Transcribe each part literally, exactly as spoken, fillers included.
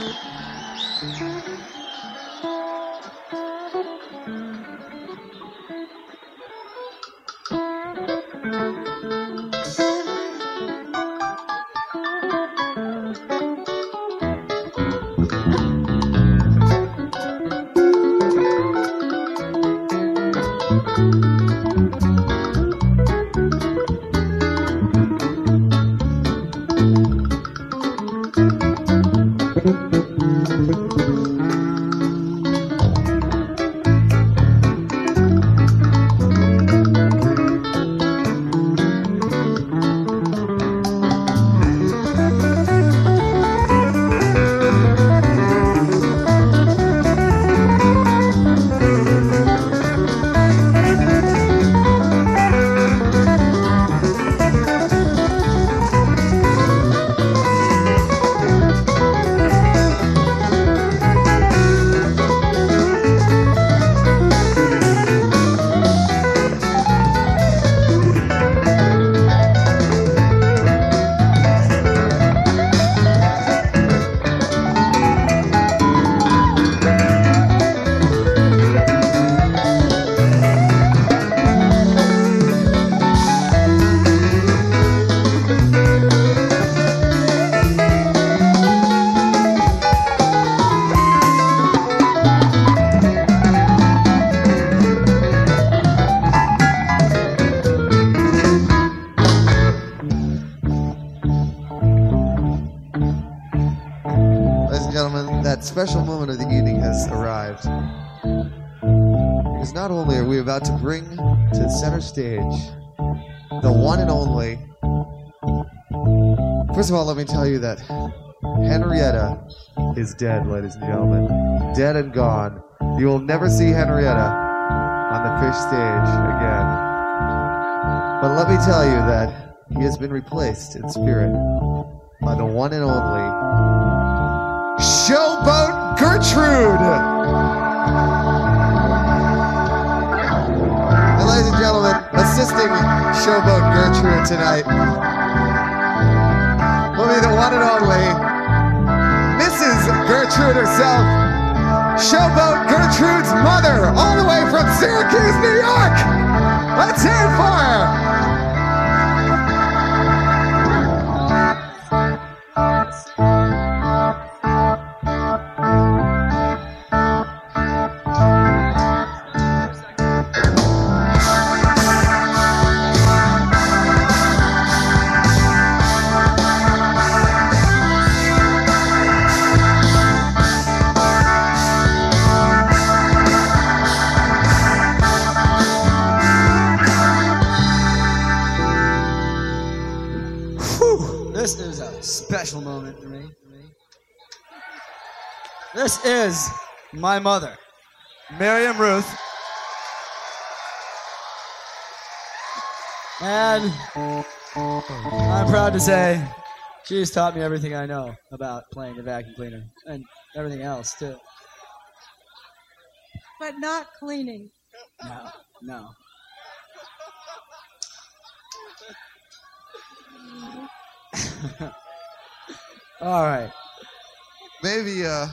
Special moment of the evening has arrived. Because not only are we about to bring to center stage the one and only. First of all, let me tell you that Henrietta is dead, ladies and gentlemen. Dead and gone. You will never see Henrietta on the Fish stage again. But let me tell you that he has been replaced in spirit by the one and only Showboat Gertrude! And ladies and gentlemen, assisting Showboat Gertrude tonight will be the one and only Missus Gertrude herself, Showboat Gertrude's mother, all the way from Syracuse, New York! Let's hear it for her! This is a special moment for me. This is my mother, Miriam Ruth. And I'm proud to say she's taught me everything I know about playing the vacuum cleaner and everything else, too. But not cleaning. No, no. All right. Maybe, uh,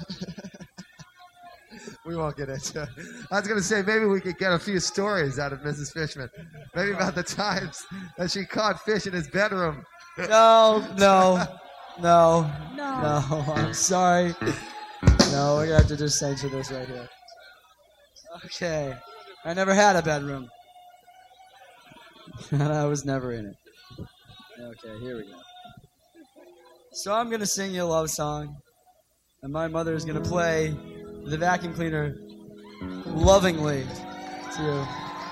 we won't get into it. I was going to say, maybe we could get a few stories out of Missus Fishman. Maybe about the times that she caught fish in his bedroom. No, no, no, No. no, I'm sorry. No, we're going to have to just censor this right here. Okay. I never had a bedroom. And I was never in it. Okay, here we go. So I'm going to sing you a love song, and my mother is going to play the vacuum cleaner lovingly to you.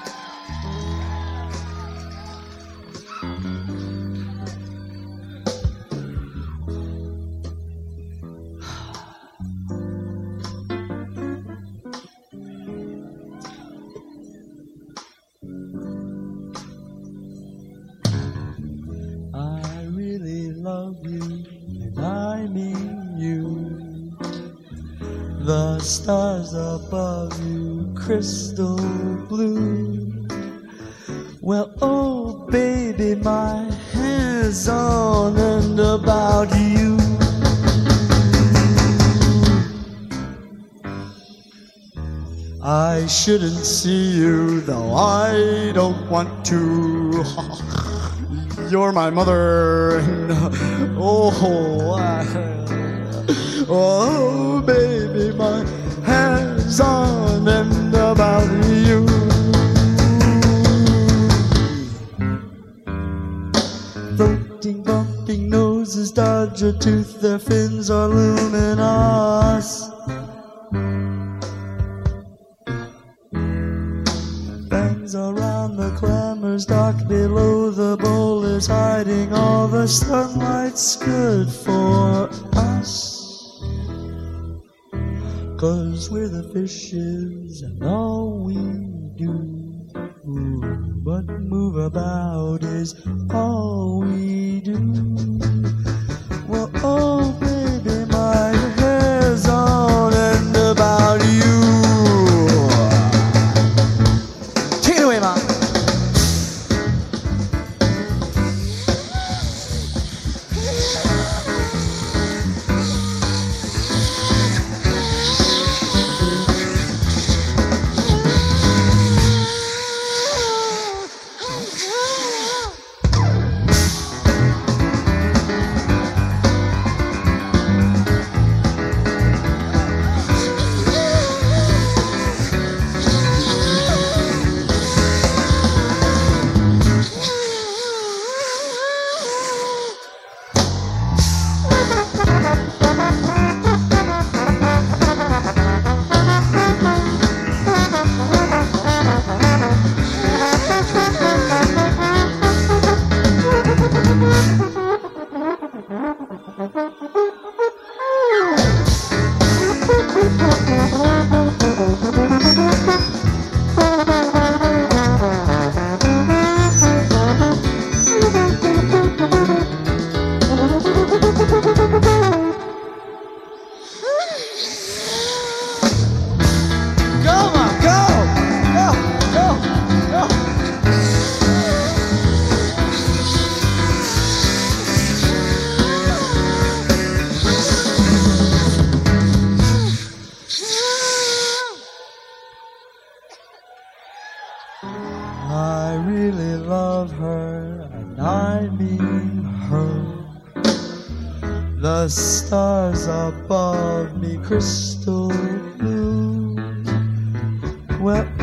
I really love you, and I mean you. The stars above you, crystal blue. Well, oh baby, my hands on and about you. I shouldn't see you, though I don't want to. You're my mother. Oh, I, oh, baby, my hands on end about you. Floating, bumping noses, dodge a tooth, their fins are luminous. Bangs around the clammers, dark below the bowl is hiding all the sunlight's good for us. 'Cause we're the fishes and all we do but move about is all we do. Well, oh baby, my hair's on end about you. Take it away, Mom. I really love her, and I mean her. The stars above me crystal blue. Well,